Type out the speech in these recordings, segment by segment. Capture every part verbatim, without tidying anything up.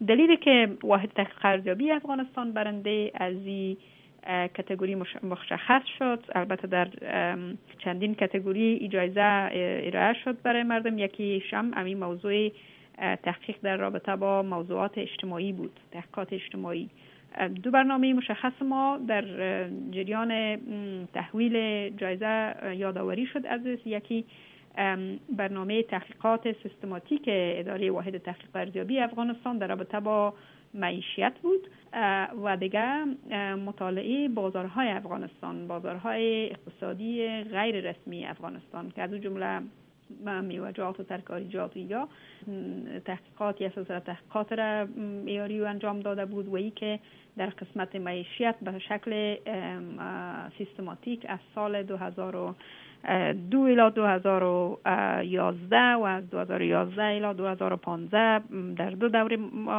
دلیلی که واحد تحقیق ارزیابی افغانستان برنده از این کاتگوری مشخص شد، البته در چندین کاتگوری جایزه ارائه شد برای مردم. یکیش هم همین موضوع تحقیق در رابطه با موضوعات اجتماعی بود، تحقیقات اجتماعی. دو برنامه مشخص ما در جریان تحویل جایزه یادآوری شد از یکی برنامه تحقیقات سیستماتیک اداره واحد تحقیق ارزیابی افغانستان در رابطه با معیشت بود و دیگه مطالعه بازارهای افغانستان، بازارهای اقتصادی غیر رسمی افغانستان که از اون جمله میوه‌جات و ترکاریجات یا تحقیقاتی اساس تحقیقات را معیاری و انجام داده بود و ای که در قسمت معیشت به شکل سیستماتیک از سال دو هزار و دو الی دو هزار و یازده و از دو هزار و یازده الی دو هزار و پانزده در دو دوره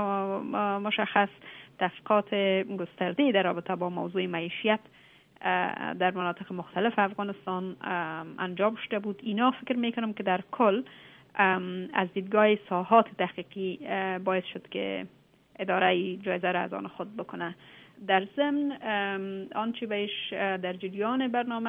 مشخص تحقیقات گسترده در رابطه با موضوع معیشت در مناطق مختلف افغانستان انجام شده بود. اینا فکر میکنم که در کل از دیدگاه ساحات تحقیقی باعث شد که اداره جایزه را از آن خود بکنه. در ضمن آنچه بهش در جریان برنامه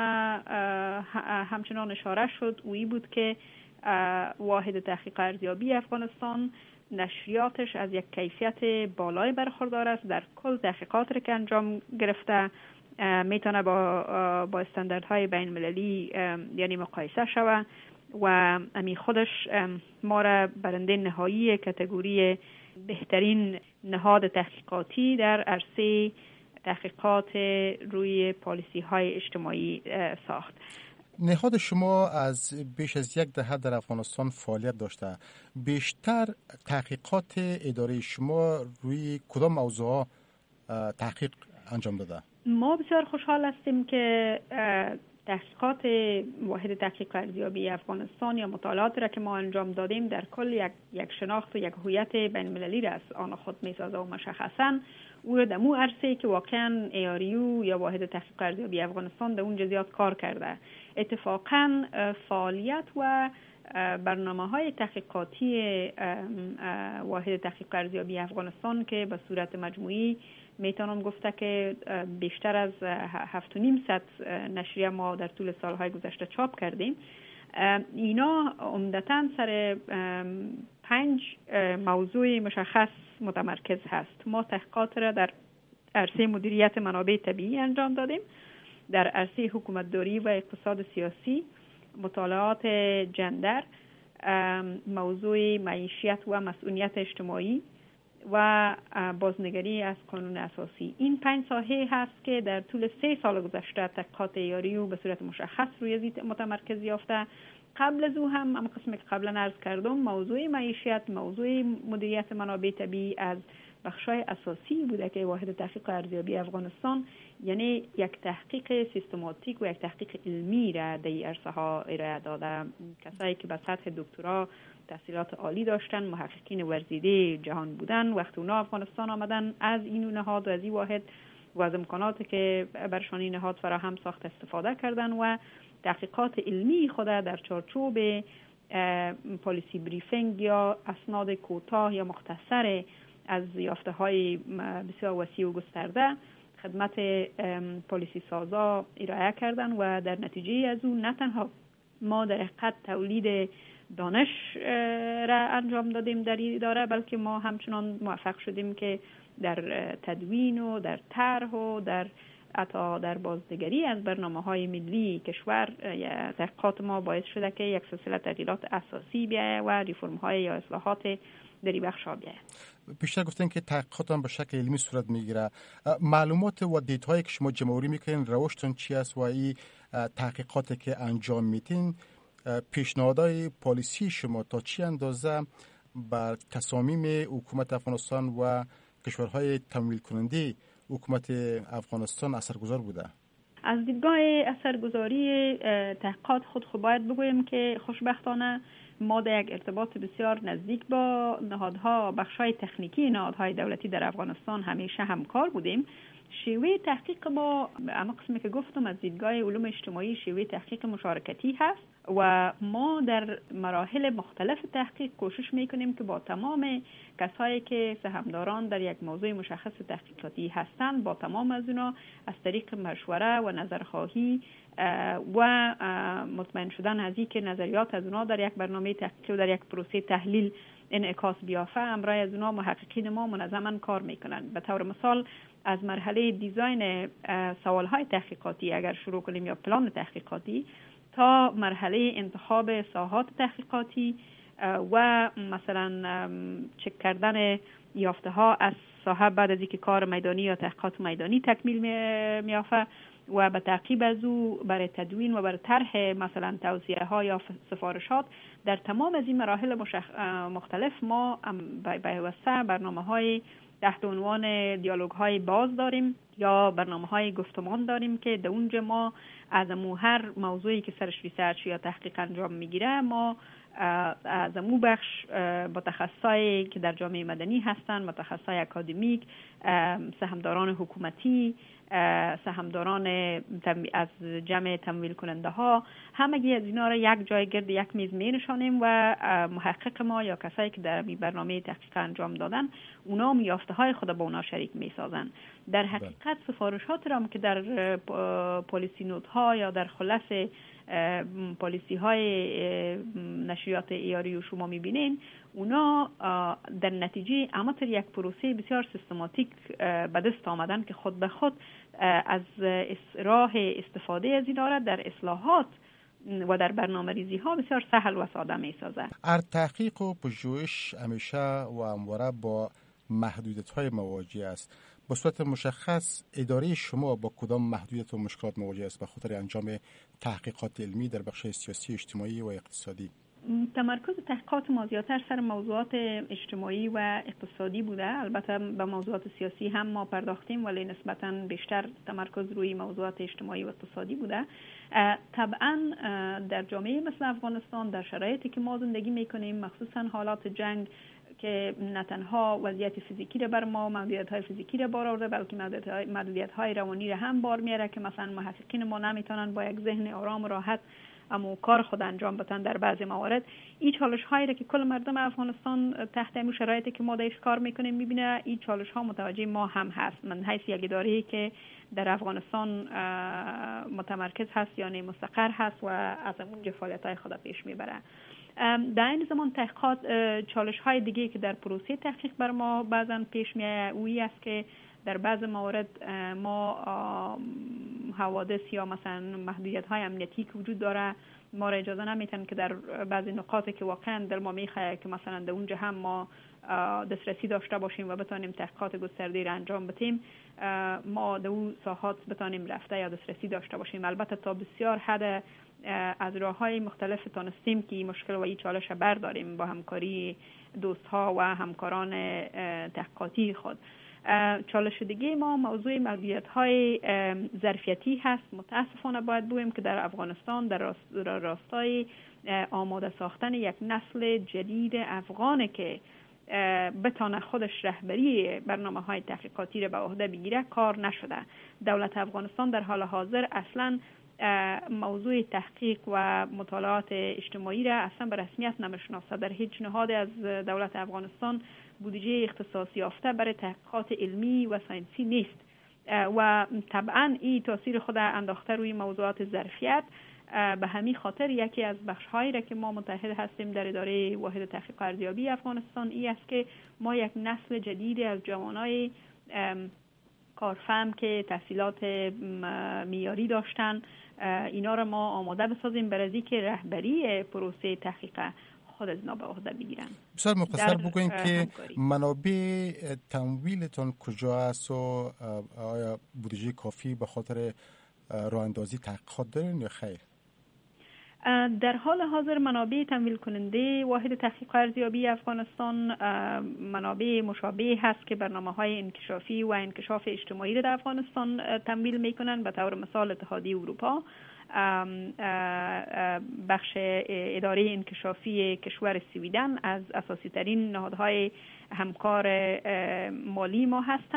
همچنان اشاره شد اویی بود که واحد تحقیق ارزیابی افغانستان نشریاتش از یک کیفیت بالای برخوردار است. در کل تحقیقات را که انجام گرفته میتونه با با استانداردهای بین المللی یعنی مقایسه شوه و امی خودش ما را برنده نهایی کاتگوری بهترین نهاد تحقیقاتی در عرصه تحقیقات روی پالیسی های اجتماعی ساخت. نهاد شما از بیش از یک دهه در افغانستان فعالیت داشته. بیشتر تحقیقات اداره شما روی کدام موضوع تحقیق انجام داده؟ ما بسیار خوشحال هستیم که تحقیقات واحد تحقیق ارزیابی افغانستان یا مطالعاتی را که ما انجام دادیم در کل یک یک شناخت و یک هویت بین المللی را از آن خود میسازه و مشخصاً او در مو عرصه‌ای که واقعاً ای آر یو یا واحد تحقیق ارزیابی افغانستان در اون جزئیات کار کرده. اتفاقاً فعالیت و برنامه‌های تحقیقاتی واحد تحقیق ارزیابی افغانستان که به صورت مجموعی میتونم گفته که بیشتر از هفت و نیم صد نشریه ما در طول سالهای گذشته چاپ کردیم. اینا عمدتاً سر پنج موضوع مشخص متمرکز هست. ما تحقیقات را در عرصه مدیریت منابع طبیعی انجام دادیم، در عرصه حکومتداری و اقتصاد سیاسی، مطالعات جندر، موضوع معیشت و مسئولیت اجتماعی و بازنگری از قانون اساسی. این پنج ساحه هست که در طول سه سال گذشته تحقیقات ای آر یو به صورت مشخص روی از متمرکز یافته. قبل از او هم اما قسمی که قبلا عرض کردم موضوع معیشت، موضوع مدیریت منابع طبیعی از بخشای اساسی بوده که واحد تحقیق ارزیابی افغانستان یعنی یک تحقیق سیستماتیک و یک تحقیق علمی را در این عرصه ها ارائه داده. کسایی که به سطح دکترا تحصیلات عالی داشتن، محققین ورزیده جهان بودن، وقتی اونا افغانستان آمدن از این نهاد و از این واحد و از امکاناتی که برشان این نهاد فراهم ساخت استفاده کردن و تحقیقات علمی خود در چارچوب پالیسی بریفینگ یا اسناد کوتاه یا مختصر از یافته های بسیار وسیع و گسترده خدمت پالیسی سازا ارائه کردن و در نتیجه از اون نه تنها ما در حقیقت تولید دانش را انجام دادیم در این اداره، بلکه ما همچنان موفق شدیم که در تدوین و در طرح و در حتی در بازنگری از برنامه‌های ملی کشور تحقیقات ما باعث شده که یک سلسله تغییرات اساسی بیاید و ریفرم‌های یا اصلاحات در این بخش بیاید. بیشتر گفتن که تحقیقات هم به شکل علمی صورت میگیره. معلومات و دیتاهایی که شما جمع‌آوری میکنین روشتون چی است و این تحقیقاتی که انجام میدین پیشنهادهای پالیسی شما تا چی اندازه بر تصامیم حکومت افغانستان و کشورهای تمویل کننده حکومت افغانستان اثرگذار بوده؟ از دیدگاه اثرگذاری تحقیقات خود خب باید بگویم که خوشبختانه ما در یک ارتباط بسیار نزدیک با نهادها، بخش‌های تکنیکی نهادهای دولتی در افغانستان همیشه همکار بودیم. شیوه تحقیق ما اما قسمی که گفتم از دیدگاه علوم اجتماعی شیوه تحقیق مشارکتی هست و ما در مراحل مختلف تحقیق کوشش میکنیم که با تمام کسایی که سهامداران در یک موضوع مشخص تحقیقاتی هستند، با تمام از اونا از طریق مشوره و نظرخواهی و مطمئن شدن از این که نظریات از اونا در یک برنامه تحقیقی و در یک پروسه تحلیل انعکاس بیافته، امرای از اونا محققین ما منظما کار میکنن. به طور مثال از مرحله دیزاین سوالهای تحقیقاتی اگر شروع کنیم یا پلان تحقیقاتی تا مرحله انتخاب ساحات تحقیقاتی و مثلا چک کردن یافته ها از ساحه بعد از اینکه کار میدانی یا تحقیقات میدانی تکمیل میافته و به تعقیب از او برای تدوین و برای طرح مثلا توصیه ها یا سفارشات در تمام از این مراحل مشخ... مختلف ما به واسطه برنامه های تحت عنوان دیالوگ های باز داریم یا برنامه های گفتمان داریم که در اونجا ما از امو هر موضوعی که سرش ریسرچ یا تحقیق انجام میگیره ما از امو بخش متخصصایی که در جامعه مدنی هستن، متخصصای اکادمیک، سهامداران حکومتی، سهامداران از جمع تمویل کننده ها، همگی از اینا را یک جای گرد یک میز می نشانیم و محقق ما یا کسایی که در این برنامه تحقیق انجام دادن اونا یافته های خود با اونا شریک می سازن. در حقیقت سفارشات را که در پالیسی نوت ها یا در خلاص پالیسی های نشریات ایاری و شما میبینین، اونا در نتیجه اماتر یک پروسه بسیار سیستماتیک به دست آمدن که خود به خود از راه استفاده از این را در اصلاحات و در برنامه ریزی ها بسیار سهل و ساده می سازه. ار تحقیق و پژوهش همیشه و همواره با محدودیت های مواجه است. به صورت مشخص اداره شما با کدام محدودیت و مشکلات مواجه است به خاطر انجام تحقیقات علمی در بخش سیاسی، اجتماعی و اقتصادی؟ تمرکز تحقیقات ما زیادتر سر موضوعات اجتماعی و اقتصادی بوده. البته به موضوعات سیاسی هم ما پرداختیم ولی نسبتاً بیشتر تمرکز روی موضوعات اجتماعی و اقتصادی بوده. طبعاً در جامعه مثل افغانستان در شرایطی که ما زندگی میکنیم، مخصوصاً حالات جنگ که نه تنها وضعیت فیزیکی را بر ما محدودیت‌های فیزیکی را بار آورده بلکه محدودیت‌های روانی را هم بار میاره که مثلا محققین ما نمیتونن با یک ذهن آرام و راحت اما کار خود انجام بدن. در بعضی موارد این چالش هایی را که کل مردم افغانستان تحت این شرایطی که ما درش کار میکنیم میبینه، این چالش ها متوجه ما هم هست. من حیث یک اداره‌ای که در افغانستان متمرکز هست یعنی مستقر هست و از اونجا فعالیت‌های خود پیش میبره. در این زمان تحقیقات چالش های دیگه که در پروسه تحقیق بر ما بعضا پیش میاد اویی است که در بعض موارد ما حوادث یا مثلا محدودیت های امنیتی که وجود داره ما را اجازه نمیتن که در بعضی نقاطی که واقعا در ما میخواه که مثلا در اونجا هم ما دسترسی داشته باشیم و بتانیم تحقیقات گسترده را انجام بدیم، ما در اون ساحات بتانیم رفته یا دسترسی داشته باشیم. البته تا بسیار حد از راه‌های مختلف تانستیم که این مشکل و این چالش برداریم با همکاری دوست‌ها و همکاران تحقیقاتی خود. چالش دیگه ما موضوع محدودیت‌های ظرفیتی هست. متاسفانه باید بگویم که در افغانستان در راستای آماده ساختن یک نسل جدید افغانه که بتانه خودش رهبری برنامه‌های تحقیقاتی را به عهده بگیره کار نشده. دولت افغانستان در حال حاضر اصلاً موضوع تحقیق و مطالعات اجتماعی را اصلا به رسمیت نمیشناسه. در هیچ نهاد از دولت افغانستان بودجه اختصاصی یافته برای تحقیقات علمی و ساینسی نیست و طبعا این تاثیر خود انداخته روی موضوعات ظرفیت. به همین خاطر یکی از بخش‌هایی را که ما متحد هستیم در اداره واحد تحقیق ارزیابی افغانستان این است که ما یک نسل جدید از جوانای کارفهم که تحصیلات معیاری داشتن اینا را ما آماده بسازیم برای که رهبری پروسه تحقیق خود از اینا به عهده بگیرن. بسیار مختصر بگوین که منابع تمویلتون کجا است و آیا بودجه کافی به خاطر راه اندازی تحقیقات دارین یا خیر؟ در حال حاضر منابع تمویل کننده واحد تحقیق ارزیابی افغانستان منابع مشابه هست که برنامه‌های انکشافی و انکشاف اجتماعی را در افغانستان تمویل می‌کنند. به طور مثال اتحادیه اروپا بخش اداره انکشافی کشور سویدن از اساسی ترین نهادهای همکار مالی ما هستند.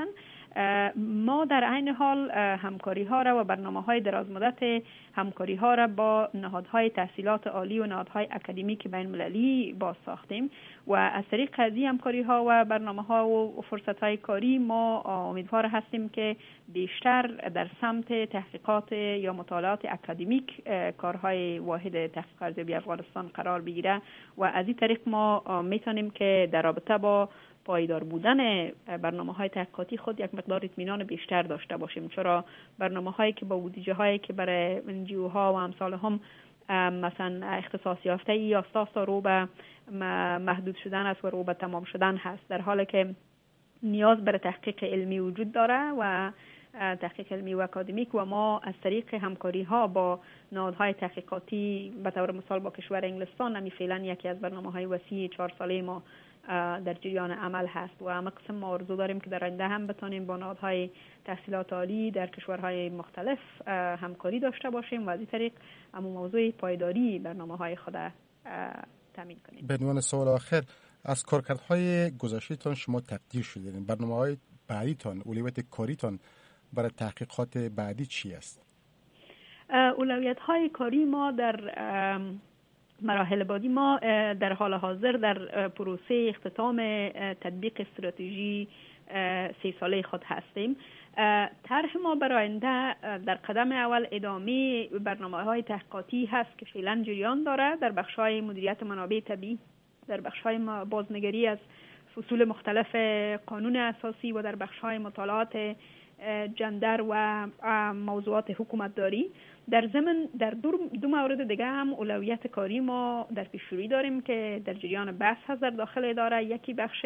ما در عین حال همکاری ها را و برنامه های دراز مدت همکاری ها را با نهادهای تحصیلات عالی و نهادهای اکادمیک بین المللی باز ساختیم و از طریق قضیه همکاری ها و برنامه ها و فرصت های کاری ما امیدوار هستیم که بیشتر در سمت تحقیقات یا مطالعات اکادمیک کارهای واحد تحقیق ارزیابی افغانستان قرار بگیره و از این طریق ما میتونیم که در رابطه با پایدار بودن برنامه های تحقیقاتی خود یک مقدار اطمینان بیشتر داشته باشیم، چرا برنامه هایی که با بودجه هایی که برای انجیو ها و امثال هم مثلا اختصاص یافته یا اساس رو به محدود شدن است و رو به تمام شدن هست، در حالی که نیاز بر تحقیق علمی وجود داره و تحقیق علمی و اکادمیک و ما از طریق همکاری ها با نهادهای تحقیقاتی به طور مثال با کشور انگلستان نمی فعلا یکی از برنامه های وسیع چهار ساله ما در جریان عمل هست و همه قسم ما آرزو داریم که در آینده هم بتانیم با نهادهای تحصیلات عالی در کشورهای مختلف همکاری داشته باشیم و از این طریق همون موضوع پایداری برنامه های خود تامین کنیم. به عنوان سوال آخر، از کارکردهای گذشته‌تان شما تقدیر شدین، برنامه‌های بعدیتان، اولویت کاریتان برای تحقیقات بعدی چی است؟ اولویت‌های کاری ما در مراحل بعدی ما در حال حاضر در پروسه اختتام تطبیق استراتژی سه ساله خود هستیم. طرح ما برای آینده در قدم اول ادامه برنامه‌های تحقیقاتی هست که فعلا جریان داره در بخش‌های مدیریت منابع طبیعی، در بخش‌های بازنگری از فصول مختلف قانون اساسی و در بخش‌های مطالعات جندر و موضوعات حکومتداری. در ضمن در دو, دو مورد دیگه هم اولویت کاری ما در پیشروی داریم که در جریان بحث هست در داخل اداره. یکی بخش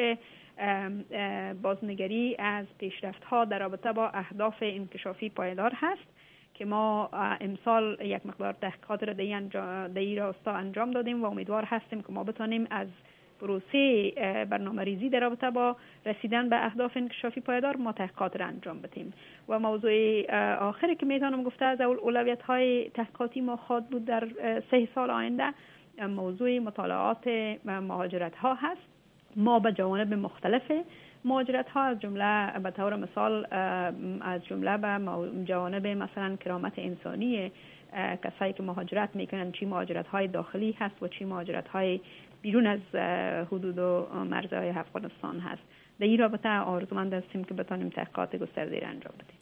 بازنگری از پیشرفت‌ها در رابطه با اهداف انکشافی پایدار هست که ما امسال یک مقدار تحقیقات را در این راستا انجام دادیم و امیدوار هستیم که ما بتانیم از پروسه برنامه ریزی در رابطه با رسیدن به اهداف انکشافی پایدار ما تحقیقات را انجام بدیم. و موضوع آخری که میتونم گفته از اولویت های تحقیقاتی ما خواهد بود در سه سال آینده موضوع مطالعات مهاجرت ها هست. ما به جوانب مختلف مهاجرت ها از جمله به طور مثال از جمله به جوانب مثلا کرامت انسانی کسایی که مهاجرت میکنن، چی مهاجرت های داخلی هست و چی مهاجرت های بیرون از حدود و مرزهای افغانستان هست. در این رابطه آرزومند هستیم که بتانیم تحقیقات گسترده را انجام بدیم.